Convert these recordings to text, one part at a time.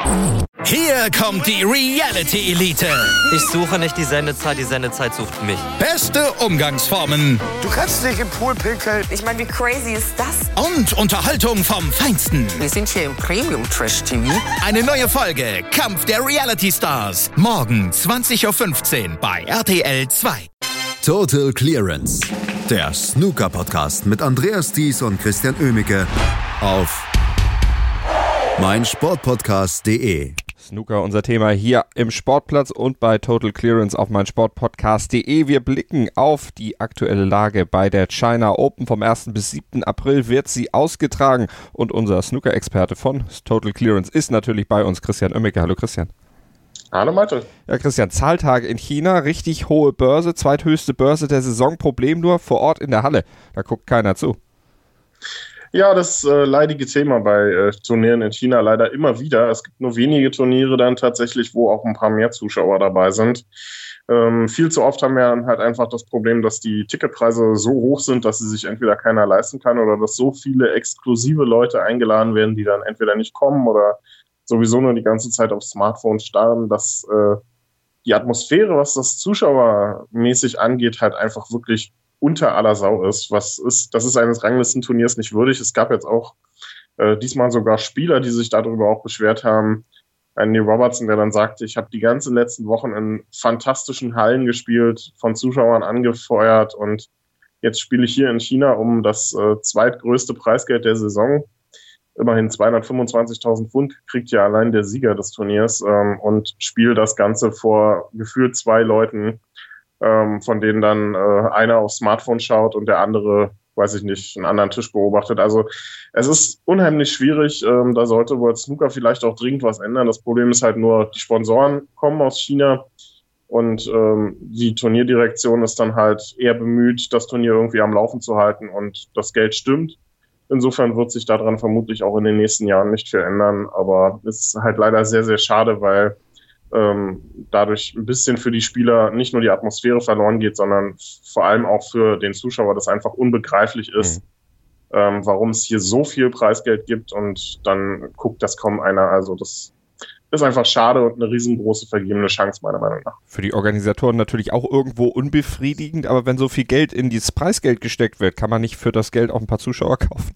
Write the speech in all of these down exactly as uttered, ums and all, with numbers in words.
Hier kommt die Reality Elite. Ich suche nicht die Sendezeit, die Sendezeit sucht mich. Beste Umgangsformen. Du kannst nicht im Pool pinkeln. Ich meine, wie crazy ist das? Und Unterhaltung vom Feinsten. Wir sind hier im Premium-Trash-T V. Eine neue Folge Kampf der Reality Stars. Morgen zwanzig Uhr fünfzehn bei R T L zwei. Total Clearance. Der Snooker-Podcast mit Andreas Thies und Christian Oemicke auf meinsportpodcast punkt de. Snooker, unser Thema hier im Sportplatz und bei Total Clearance auf meinsportpodcast punkt de. Wir blicken auf die aktuelle Lage bei der China Open. Vom ersten bis siebten April wird sie ausgetragen und unser Snooker-Experte von Total Clearance ist natürlich bei uns, Christian Oemicke. Hallo Christian. Hallo Malte. Ja Christian, Zahltag in China, richtig hohe Börse, zweithöchste Börse der Saison, Problem nur vor Ort in der Halle, da guckt keiner zu. Ja, das äh, leidige Thema bei äh, Turnieren in China leider immer wieder. Es gibt nur wenige Turniere dann tatsächlich, wo auch ein paar mehr Zuschauer dabei sind. Ähm, viel zu oft haben wir dann halt einfach das Problem, dass die Ticketpreise so hoch sind, dass sie sich entweder keiner leisten kann oder dass so viele exklusive Leute eingeladen werden, die dann entweder nicht kommen oder sowieso nur die ganze Zeit aufs Smartphone starren, dass äh, die Atmosphäre, was das zuschauermäßig angeht, halt einfach wirklich unter aller Sau ist. Was ist, das ist eines Ranglistenturniers nicht würdig. Es gab jetzt auch äh, diesmal sogar Spieler, die sich darüber auch beschwert haben. Ein Neil Robertson, der dann sagte, ich habe die ganzen letzten Wochen in fantastischen Hallen gespielt, von Zuschauern angefeuert und jetzt spiele ich hier in China um das äh, zweitgrößte Preisgeld der Saison. Immerhin zweihundertfünfundzwanzigtausend Pfund kriegt ja allein der Sieger des Turniers ähm, und spiele das Ganze vor gefühlt zwei Leuten, ähm, von denen dann äh, einer aufs Smartphone schaut und der andere, weiß ich nicht, einen anderen Tisch beobachtet. Also es ist unheimlich schwierig. Ähm, da sollte World Snooker vielleicht auch dringend was ändern. Das Problem ist halt nur, die Sponsoren kommen aus China und ähm, die Turnierdirektion ist dann halt eher bemüht, das Turnier irgendwie am Laufen zu halten und das Geld stimmt. Insofern wird sich daran vermutlich auch in den nächsten Jahren nicht viel ändern. Aber es ist halt leider sehr, sehr schade, weil ähm, dadurch ein bisschen für die Spieler nicht nur die Atmosphäre verloren geht, sondern vor allem auch für den Zuschauer, das einfach unbegreiflich ist, mhm. ähm, warum es hier so viel Preisgeld gibt und dann guckt das kaum einer. Also das ist einfach schade und eine riesengroße vergebene Chance, meiner Meinung nach. Für die Organisatoren natürlich auch irgendwo unbefriedigend, aber wenn so viel Geld in dieses Preisgeld gesteckt wird, kann man nicht für das Geld auch ein paar Zuschauer kaufen?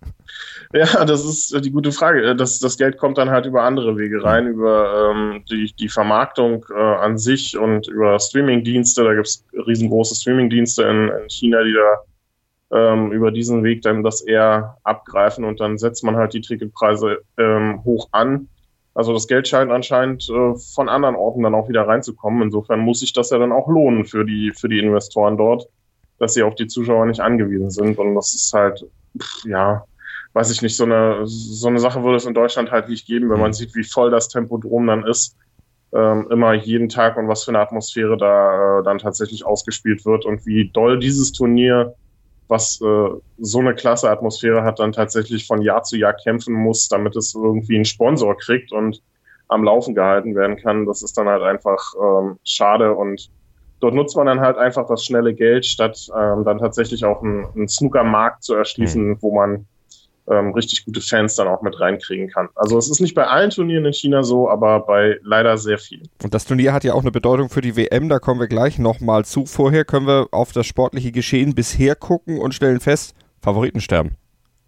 Ja, das ist die gute Frage. Das, das Geld kommt dann halt über andere Wege rein, über ähm, die, die Vermarktung äh, an sich und über Streamingdienste. Da gibt es riesengroße Streamingdienste in, in China, die da ähm, über diesen Weg dann das eher abgreifen und dann setzt man halt die Ticketpreise ähm, hoch an. Also das Geld scheint anscheinend äh, von anderen Orten dann auch wieder reinzukommen. Insofern muss sich das ja dann auch lohnen für die für die Investoren dort, dass sie auf die Zuschauer nicht angewiesen sind. Und das ist halt, pff, ja, weiß ich nicht, so eine so eine Sache würde es in Deutschland halt nicht geben, wenn man sieht, wie voll das Tempodrom dann ist. Ähm, immer jeden Tag und was für eine Atmosphäre da äh, dann tatsächlich ausgespielt wird und wie doll dieses Turnier, was äh, so eine klasse Atmosphäre hat, dann tatsächlich von Jahr zu Jahr kämpfen muss, damit es irgendwie einen Sponsor kriegt und am Laufen gehalten werden kann. Das ist dann halt einfach ähm, schade und dort nutzt man dann halt einfach das schnelle Geld, statt ähm, dann tatsächlich auch einen, einen Snooker-Markt zu erschließen, mhm. wo man ähm, richtig gute Fans dann auch mit reinkriegen kann. Also es ist nicht bei allen Turnieren in China so, aber bei leider sehr vielen. Und das Turnier hat ja auch eine Bedeutung für die W M, da kommen wir gleich nochmal zu. Vorher können wir auf das sportliche Geschehen bisher gucken und stellen fest, Favoriten sterben.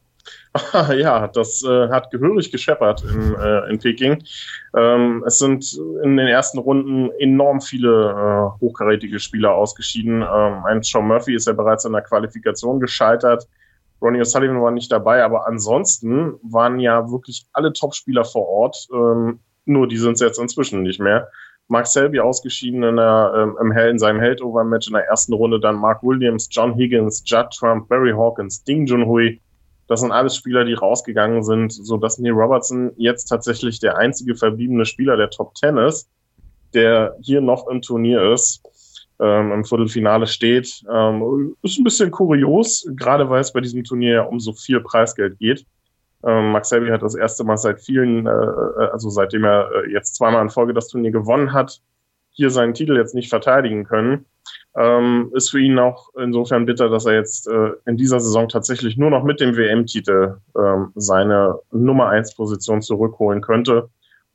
Ja, das äh, hat gehörig gescheppert in, äh, in Peking. Ähm, es sind in den ersten Runden enorm viele äh, hochkarätige Spieler ausgeschieden. Ähm, ein Sean Murphy ist ja bereits in der Qualifikation gescheitert. Ronnie O'Sullivan war nicht dabei, aber ansonsten waren ja wirklich alle Topspieler vor Ort. Ähm, nur die sind es jetzt inzwischen nicht mehr. Mark Selby ausgeschieden in, der, ähm, im Hell, in seinem Held-Over-Match in der ersten Runde. Dann Mark Williams, John Higgins, Judd Trump, Barry Hawkins, Ding Junhui. Das sind alles Spieler, die rausgegangen sind, sodass Neil Robertson jetzt tatsächlich der einzige verbliebene Spieler der Top Ten ist, der hier noch im Turnier ist. Ähm, im Viertelfinale steht. Ähm, ist ein bisschen kurios, gerade weil es bei diesem Turnier ja um so viel Preisgeld geht. Ähm, Mark Selby hat das erste Mal seit vielen, äh, also seitdem er äh, jetzt zweimal in Folge das Turnier gewonnen hat, hier seinen Titel jetzt nicht verteidigen können. Ähm, ist für ihn auch insofern bitter, dass er jetzt äh, in dieser Saison tatsächlich nur noch mit dem W M-Titel ähm, seine Nummer eins Position zurückholen könnte.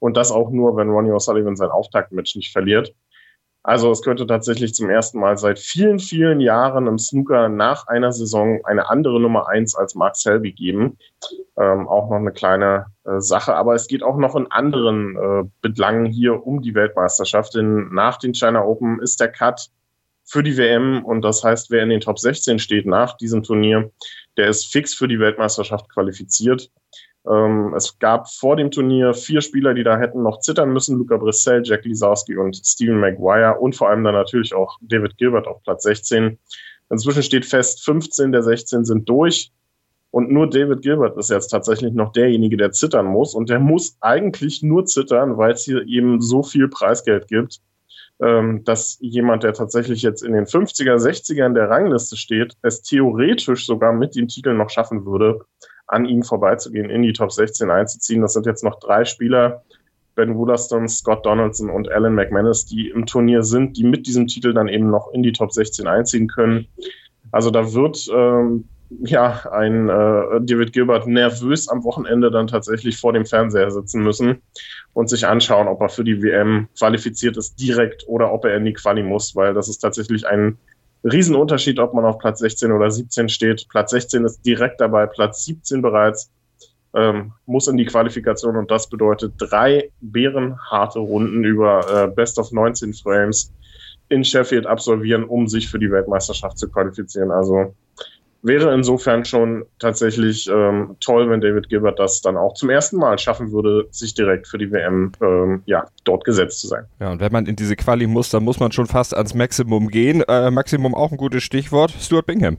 Und das auch nur, wenn Ronnie O'Sullivan sein Auftaktmatch nicht verliert. Also es könnte tatsächlich zum ersten Mal seit vielen, vielen Jahren im Snooker nach einer Saison eine andere Nummer eins als Mark Selby geben. Ähm, auch noch eine kleine äh, Sache. Aber es geht auch noch in anderen äh, Belangen hier um die Weltmeisterschaft. Denn nach den China Open ist der Cut für die W M. Und das heißt, wer in den Top sechzehn steht nach diesem Turnier, der ist fix für die Weltmeisterschaft qualifiziert. Ähm, es gab vor dem Turnier vier Spieler, die da hätten noch zittern müssen. Luca Brissell, Jack Lisowski und Stephen Maguire und vor allem dann natürlich auch David Gilbert auf Platz sechzehn. Inzwischen steht fest, fünfzehn der sechzehn sind durch und nur David Gilbert ist jetzt tatsächlich noch derjenige, der zittern muss und der muss eigentlich nur zittern, weil es hier eben so viel Preisgeld gibt, ähm, dass jemand, der tatsächlich jetzt in den fünfziger, sechziger in der Rangliste steht, es theoretisch sogar mit dem Titel noch schaffen würde, an ihm vorbeizugehen, in die Top sechzehn einzuziehen. Das sind jetzt noch drei Spieler, Ben Woollaston, Scott Donaldson und Alan McManus, die im Turnier sind, die mit diesem Titel dann eben noch in die Top sechzehn einziehen können. Also da wird ähm, ja ein äh, David Gilbert nervös am Wochenende dann tatsächlich vor dem Fernseher sitzen müssen und sich anschauen, ob er für die W M qualifiziert ist direkt oder ob er in die Quali muss, weil das ist tatsächlich ein Riesenunterschied, ob man auf Platz sechzehn oder siebzehn steht. Platz sechzehn ist direkt dabei, Platz siebzehn bereits, ähm, muss in die Qualifikation und das bedeutet drei bärenharte Runden über äh, Best of neunzehn Frames in Sheffield absolvieren, um sich für die Weltmeisterschaft zu qualifizieren. Also wäre insofern schon tatsächlich ähm, toll, wenn David Gilbert das dann auch zum ersten Mal schaffen würde, sich direkt für die W M ähm, ja, dort gesetzt zu sein. Ja, und wenn man in diese Quali muss, dann muss man schon fast ans Maximum gehen. Äh, Maximum auch ein gutes Stichwort. Stuart Bingham.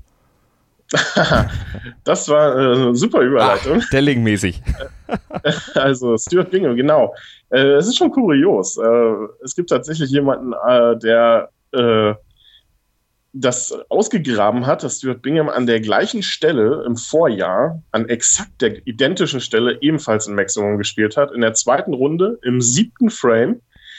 Das war äh, eine super Überleitung. Ah, Delling-mäßig. Also Stuart Bingham, genau. Äh, es ist schon kurios. Äh, es gibt tatsächlich jemanden, äh, der äh, das ausgegraben hat, dass Stuart Bingham an der gleichen Stelle im Vorjahr, an exakt der identischen Stelle ebenfalls ein Maximum gespielt hat, in der zweiten Runde, im siebten Frame.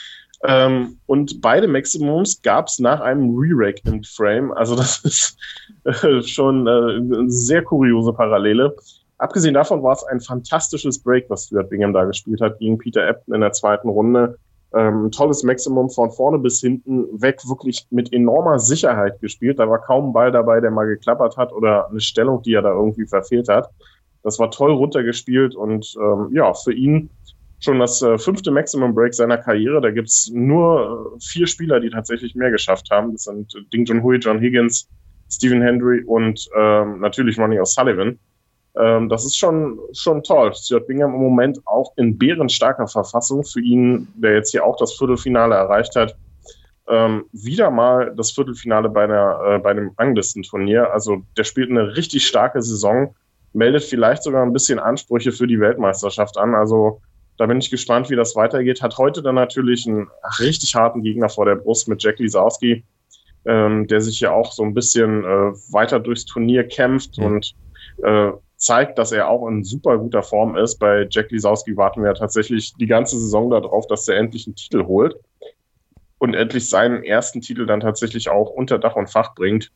Ähm, und beide Maximums gab es nach einem Re-Rack im Frame. Also das ist äh, schon äh, eine sehr kuriose Parallele. Abgesehen davon war es ein fantastisches Break, was Stuart Bingham da gespielt hat gegen Peter Ebdon in der zweiten Runde. Ähm, ein tolles Maximum von vorne bis hinten weg, wirklich mit enormer Sicherheit gespielt. Da war kaum ein Ball dabei, der mal geklappert hat oder eine Stellung, die er da irgendwie verfehlt hat. Das war toll runtergespielt und ähm, ja, für ihn schon das äh, fünfte Maximum Break seiner Karriere. Da gibt's nur äh, vier Spieler, die tatsächlich mehr geschafft haben. Das sind Ding Junhui, John Higgins, Stephen Hendry und ähm, natürlich Ronnie O'Sullivan. Ähm, das ist schon schon toll. Stuart Bingham im Moment auch in bärenstarker Verfassung. Für ihn, der jetzt hier auch das Viertelfinale erreicht hat, ähm, wieder mal das Viertelfinale bei, einer, äh, bei einem Ranglistenturnier. Also der spielt eine richtig starke Saison, meldet vielleicht sogar ein bisschen Ansprüche für die Weltmeisterschaft an. Also da bin ich gespannt, wie das weitergeht. Hat heute dann natürlich einen richtig harten Gegner vor der Brust mit Jack Lisowski, ähm, der sich ja auch so ein bisschen äh, weiter durchs Turnier kämpft mhm. und äh, zeigt, dass er auch in super guter Form ist. Bei Jack Lisowski warten wir ja tatsächlich die ganze Saison darauf, dass er endlich einen Titel holt und endlich seinen ersten Titel dann tatsächlich auch unter Dach und Fach bringt.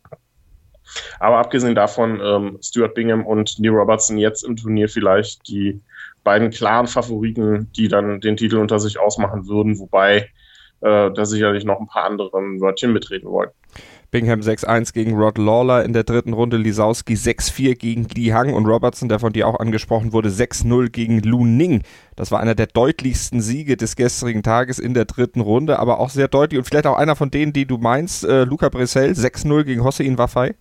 Aber abgesehen davon, ähm, Stuart Bingham und Neil Robertson jetzt im Turnier vielleicht die beiden klaren Favoriten, die dann den Titel unter sich ausmachen würden, wobei äh, da sicherlich noch ein paar andere Wörtchen mitreden wollen. Bingham sechs eins gegen Rod Lawler in der dritten Runde, Lisowski sechs vier gegen Li Hang und Robertson, der von dir auch angesprochen wurde, sechs null gegen Lu Ning. Das war einer der deutlichsten Siege des gestrigen Tages in der dritten Runde, aber auch sehr deutlich und vielleicht auch einer von denen, die du meinst, äh, Luca Brissell, sechs null gegen Hossein Wafai.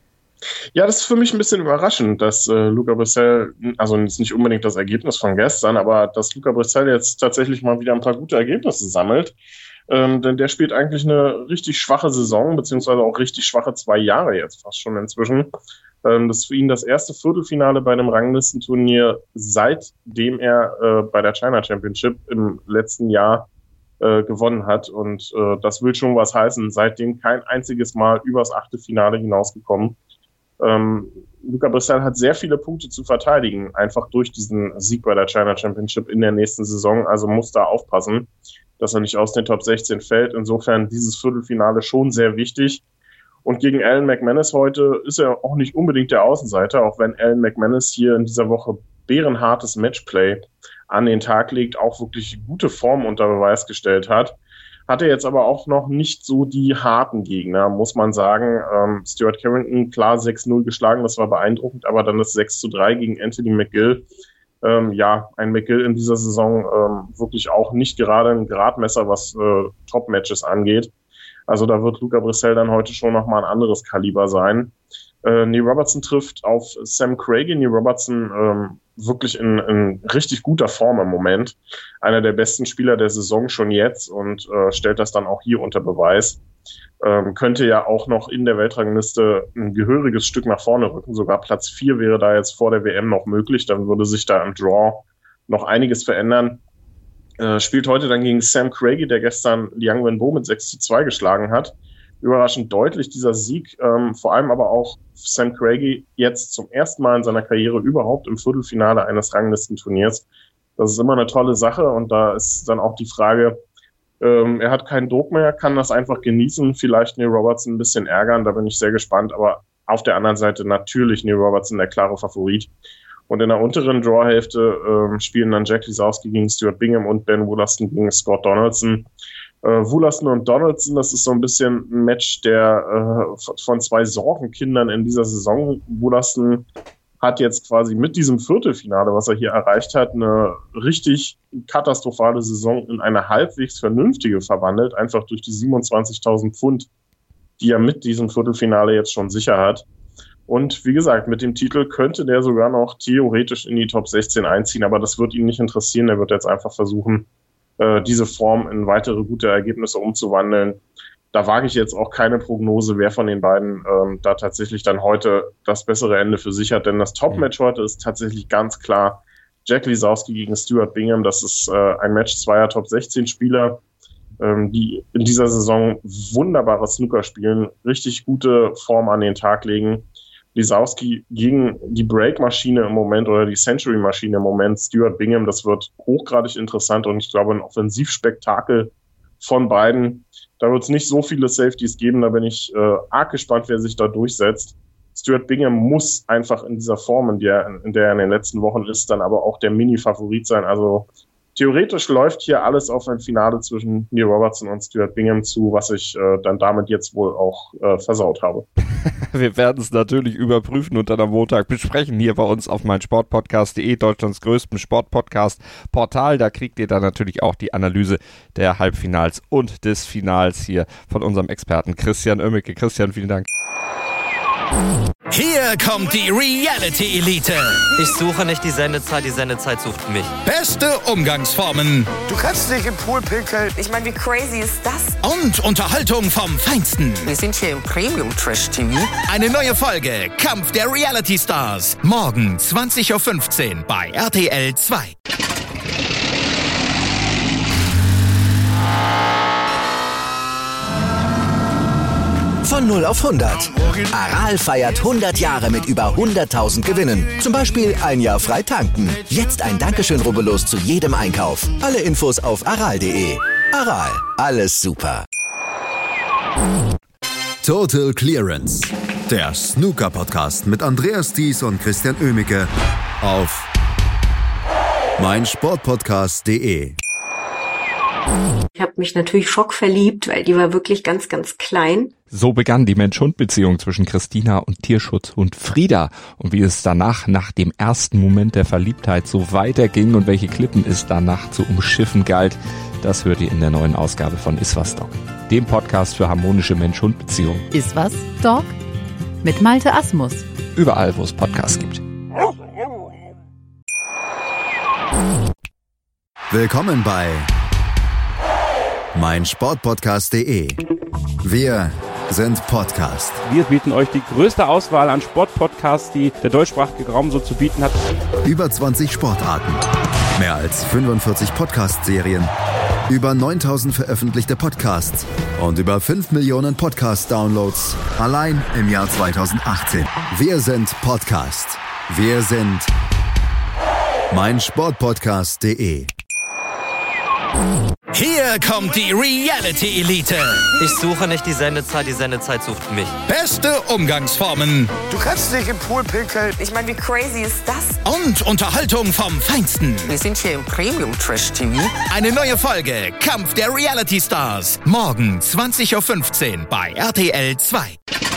Ja, das ist für mich ein bisschen überraschend, dass äh, Luca Brissell, also jetzt nicht unbedingt das Ergebnis von gestern, aber dass Luca Brissell jetzt tatsächlich mal wieder ein paar gute Ergebnisse sammelt. Ähm, denn der spielt eigentlich eine richtig schwache Saison, beziehungsweise auch richtig schwache zwei Jahre jetzt fast schon inzwischen. Ähm, das ist für ihn das erste Viertelfinale bei einem Ranglistenturnier, seitdem er äh, bei der China Championship im letzten Jahr äh, gewonnen hat. Und äh, das will schon was heißen, seitdem kein einziges Mal übers Achtelfinale hinausgekommen. Ähm, Luca Brissell hat sehr viele Punkte zu verteidigen, einfach durch diesen Sieg bei der China Championship in der nächsten Saison, also muss da aufpassen, dass er nicht aus den Top sechzehn fällt. Insofern dieses Viertelfinale schon sehr wichtig. Und gegen Alan McManus heute ist er auch nicht unbedingt der Außenseiter, auch wenn Alan McManus hier in dieser Woche bärenhartes Matchplay an den Tag legt, auch wirklich gute Form unter Beweis gestellt hat. Hatte jetzt aber auch noch nicht so die harten Gegner, muss man sagen. Ähm, Stuart Carrington, klar sechs null geschlagen, das war beeindruckend, aber dann das sechs zu drei gegen Anthony McGill. Ähm, ja, ein McGill in dieser Saison ähm, wirklich auch nicht gerade ein Gradmesser, was äh, Top-Matches angeht. Also da wird Luca Brissell dann heute schon nochmal ein anderes Kaliber sein. Äh, Neil Robertson trifft auf Sam Craigie. Neil Robertson ähm, wirklich in, in richtig guter Form im Moment. Einer der besten Spieler der Saison schon jetzt und äh, stellt das dann auch hier unter Beweis. Ähm, könnte ja auch noch in der Weltrangliste ein gehöriges Stück nach vorne rücken. Sogar Platz vier wäre da jetzt vor der W M noch möglich. Dann würde sich da im Draw noch einiges verändern. Äh, spielt heute dann gegen Sam Craigie, der gestern Liang Wenbo mit sechs zu zwei geschlagen hat. Überraschend deutlich dieser Sieg, ähm, vor allem aber auch Sam Craigie jetzt zum ersten Mal in seiner Karriere überhaupt im Viertelfinale eines Ranglistenturniers. Das ist immer eine tolle Sache und da ist dann auch die Frage, ähm, er hat keinen Druck mehr, kann das einfach genießen, vielleicht Neil Robertson ein bisschen ärgern, da bin ich sehr gespannt, aber auf der anderen Seite natürlich Neil Robertson der klare Favorit. Und in der unteren Drawhälfte ähm, spielen dann Jack Lisowski gegen Stuart Bingham und Ben Wollaston gegen Scott Donaldson. Uh, Wollaston und Donaldson, das ist so ein bisschen ein Match der uh, von zwei Sorgenkindern in dieser Saison. Wollaston hat jetzt quasi mit diesem Viertelfinale, was er hier erreicht hat, eine richtig katastrophale Saison in eine halbwegs vernünftige verwandelt, einfach durch die siebenundzwanzigtausend Pfund, die er mit diesem Viertelfinale jetzt schon sicher hat. Und wie gesagt, mit dem Titel könnte der sogar noch theoretisch in die Top sechzehn einziehen, aber das wird ihn nicht interessieren. Er wird jetzt einfach versuchen, diese Form in weitere gute Ergebnisse umzuwandeln. Da wage ich jetzt auch keine Prognose, wer von den beiden ähm, da tatsächlich dann heute das bessere Ende für sich hat. Denn das Top-Match heute ist tatsächlich ganz klar Jack Lisowski gegen Stuart Bingham. Das ist äh, ein Match zweier Top sechzehn Spieler, ähm, die in dieser Saison wunderbare Snooker spielen, richtig gute Form an den Tag legen. Lisowski gegen die Break-Maschine im Moment oder die Century-Maschine im Moment, Stuart Bingham, das wird hochgradig interessant und ich glaube ein Offensivspektakel von beiden. Da wird es nicht so viele Safeties geben, da bin ich äh, arg gespannt, wer sich da durchsetzt. Stuart Bingham muss einfach in dieser Form, in der, in der er in den letzten Wochen ist, dann aber auch der Mini-Favorit sein. Also theoretisch läuft hier alles auf ein Finale zwischen Neil Robertson und Stuart Bingham zu, was ich äh, dann damit jetzt wohl auch äh, versaut habe. Wir werden es natürlich überprüfen und dann am Montag besprechen hier bei uns auf meinsportpodcast punkt de, Deutschlands größtem Sportpodcast-Portal. Da kriegt ihr dann natürlich auch die Analyse der Halbfinals und des Finals hier von unserem Experten Christian Oemmeke. Christian, vielen Dank. Hier kommt die Reality Elite. Ich suche nicht die Sendezeit, die Sendezeit sucht mich. Beste Umgangsformen. Du kannst dich im Pool pinkeln. Ich meine, wie crazy ist das? Und Unterhaltung vom Feinsten. Wir sind hier im Premium-Trash-T V. Eine neue Folge Kampf der Reality Stars. Morgen zwanzig Uhr fünfzehn bei R T L zwei. Von null auf hundert. Aral feiert hundert Jahre mit über hunderttausend Gewinnen. Zum Beispiel ein Jahr frei tanken. Jetzt ein Dankeschön, rubbellos zu jedem Einkauf. Alle Infos auf aral punkt de. Aral, alles super. Total Clearance. Der Snooker-Podcast mit Andreas Thies und Christian Oemmeke auf meinsportpodcast punkt de. Ich habe mich natürlich schockverliebt, weil die war wirklich ganz, ganz klein. So begann die Mensch-Hund-Beziehung zwischen Christina und Tierschutzhund Frieda. Und wie es danach, nach dem ersten Moment der Verliebtheit, so weiterging und welche Klippen es danach zu umschiffen galt, das hört ihr in der neuen Ausgabe von Iswas Dog, dem Podcast für harmonische Mensch-Hund-Beziehungen. Iswas Dog mit Malte Asmus. Überall, wo es Podcasts gibt. Willkommen bei meinsportpodcast punkt de. Wir sind Podcast. Wir bieten euch die größte Auswahl an Sportpodcasts, die der deutschsprachige Raum so zu bieten hat. Über zwanzig Sportarten, mehr als fünfundvierzig Podcast-Serien, über neuntausend veröffentlichte Podcasts und über fünf Millionen Podcast-Downloads allein im Jahr zweitausendachtzehn. Wir sind Podcast. Wir sind meinsportpodcast punkt de. Hier kommt die Reality Elite. Ich suche nicht die Sendezeit, die Sendezeit sucht mich. Beste Umgangsformen. Du kannst nicht im Pool pinkeln. Ich meine, wie crazy ist das? Und Unterhaltung vom Feinsten. Wir sind hier im Premium Trash T V. Eine neue Folge Kampf der Reality Stars. Morgen zwanzig Uhr fünfzehn bei R T L zwei.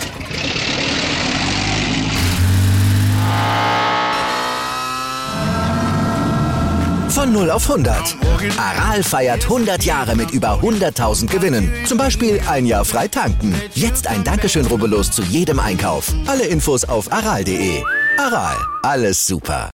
Von null auf hundert. Aral feiert hundert Jahre mit über hunderttausend Gewinnen. Zum Beispiel ein Jahr frei tanken. Jetzt ein Dankeschön, rubbellos zu jedem Einkauf. Alle Infos auf aral punkt de. Aral, alles super.